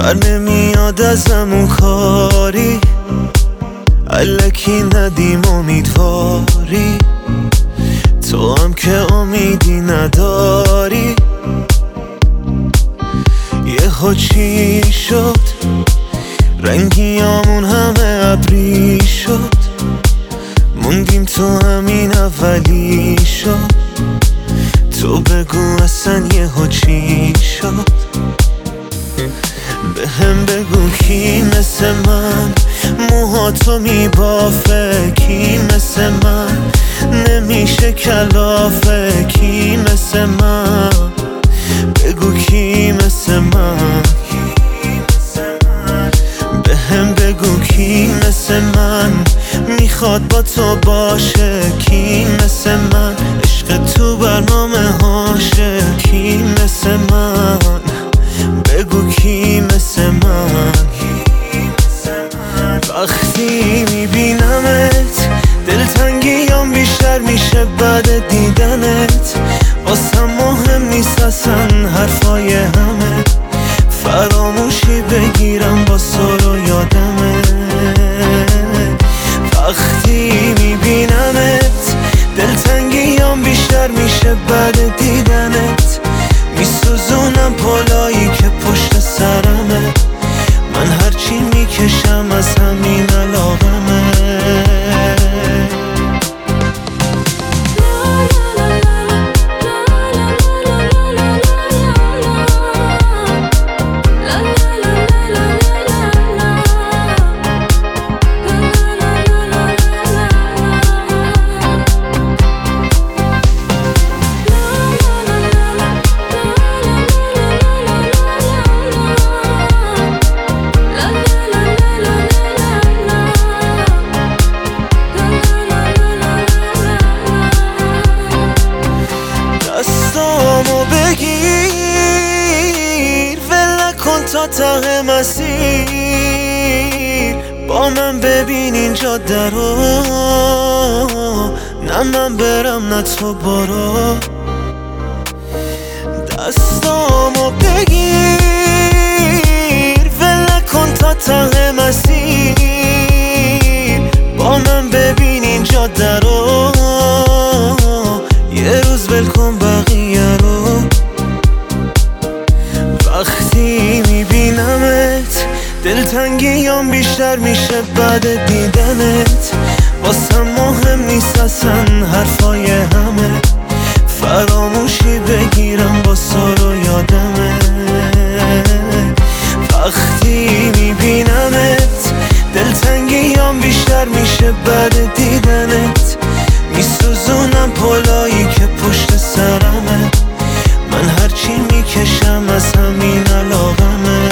نمیاد ازم اون کاری، الکی ندیم امیدواری، تو هم که امیدی نداری. یهو چی شد رنگیامون همه ابری شد، موندیم تو همین اولی شد. تو بگو اصلا یهو چی شد، به هم بگو کی مثل من موهاتو میبافه، کی مثل من نمیشه کلافه، کی مثل من بگو کی مثل من، به هم بگو کی مثل من میخواد با تو باشه، کی مثل من عشق تو برنامه هاشه، کی مثل من بگو کی مثل من. وقتی میبینمت دلتنگیام بیشتر میشه بعد دیدنت، واسم مهم نیست اصلا حرفای همه، فراموشی بگیرم با سر و یادمه. وقتی میبینمت دلتنگیام بیشتر میشه بعد دیدنت، میسوزونم پلایی که پشت سرمه، من هرچی میکشم از همین علاقمه. دستامو بگیر ول نکن تا ته مسیر، با من ببین این جاده رو، نه من برم نه تو برو. دستامو بگیر ول نکن تا ته مسیر، با من ببین این جاده رو، یه روز ول کن بقیه رو. وقتی میبینمت دلتنگیام بیشتر میشه بعد دیدنت، واسم مهم نیست اصلا حرفای همه، فراموشی بگیرم با سر و یادمه. وقتی میبینمت دلتنگیام بیشتر میشه بعد دیدنت، میسوزونم پلایی که پشت سرمه، من هرچی میکشم از همین علاقمه.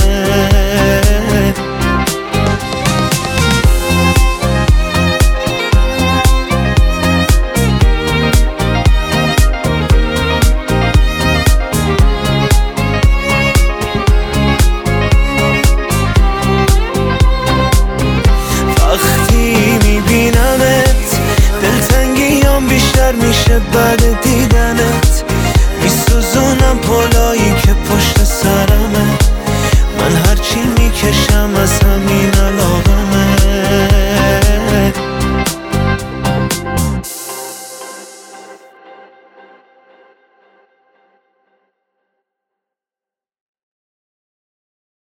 وقتی میبینمت دلتنگیام بیشتر میشه بعد